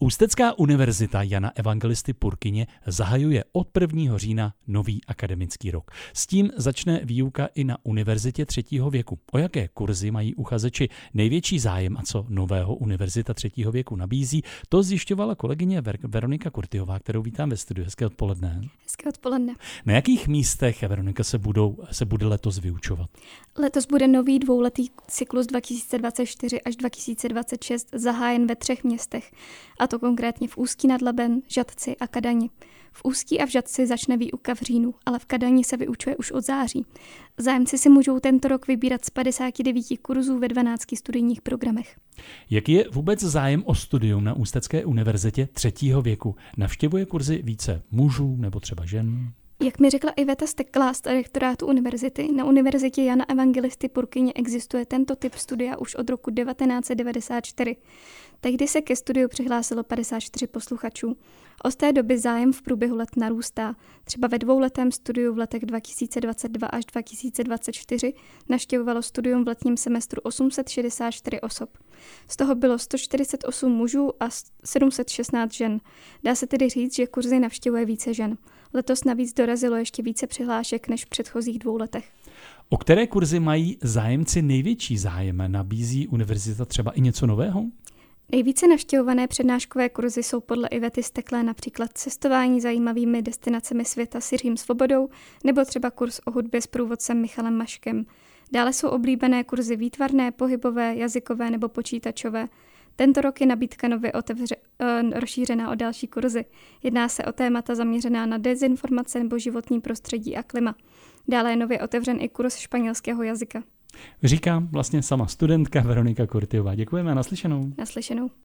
Ústecká univerzita Jana Evangelisty Purkyně zahajuje od 1. října nový akademický rok. S tím začne výuka i na univerzitě 3. věku. O jaké kurzy mají uchazeči největší zájem a co nového univerzita 3. věku nabízí, to zjišťovala kolegyně Veronika Kurtyová, kterou vítám ve studiu. Hezké odpoledne. Hezké odpoledne. Na jakých místech, Veronika, se bude letos vyučovat? Letos bude nový dvouletý cyklus 2024 až 2026 zahájen ve 3 městech, a to konkrétně v Ústí nad Labem, Žatci a Kadani. V Ústí a v Žatci začne výuka v říjnu, ale v Kadani se vyučuje už od září. Zájemci si můžou tento rok vybírat z 59 kurzů ve 12 studijních programech. Jaký je vůbec zájem o studium na Ústecké univerzitě 3. věku? Navštěvuje kurzy více mužů nebo třeba žen? Jak mi řekla Iveta Steklá z rektorátu univerzity, na univerzitě Jana Evangelisty Purkyně existuje tento typ studia už od roku 1994. Tehdy se ke studiu přihlásilo 54 posluchačů. Od té doby zájem v průběhu let narůstá. Třeba ve dvouletém studiu v letech 2022 až 2024 navštěvovalo studium v letním semestru 864 osob. Z toho bylo 148 mužů a 716 žen. Dá se tedy říct, že kurzy navštěvuje více žen. Letos navíc dorazilo ještě více přihlášek než v předchozích 2 letech. O které kurzy mají zájemci největší zájem? Nabízí univerzita třeba i něco nového? Nejvíce navštěvované přednáškové kurzy jsou podle Ivety Steklé například cestování zajímavými destinacemi světa s Jiřím Svobodou nebo třeba kurz o hudbě s průvodcem Michalem Maškem. Dále jsou oblíbené kurzy výtvarné, pohybové, jazykové nebo počítačové. Tento rok je nabídka nově rozšířená o další kurzy. Jedná se o témata zaměřená na dezinformace nebo životní prostředí a klima. Dále je nově otevřen i kurz španělského jazyka. Říká vlastně sama studentka Veronika Kurtyová. Děkujeme a naslyšenou. Naslyšenou.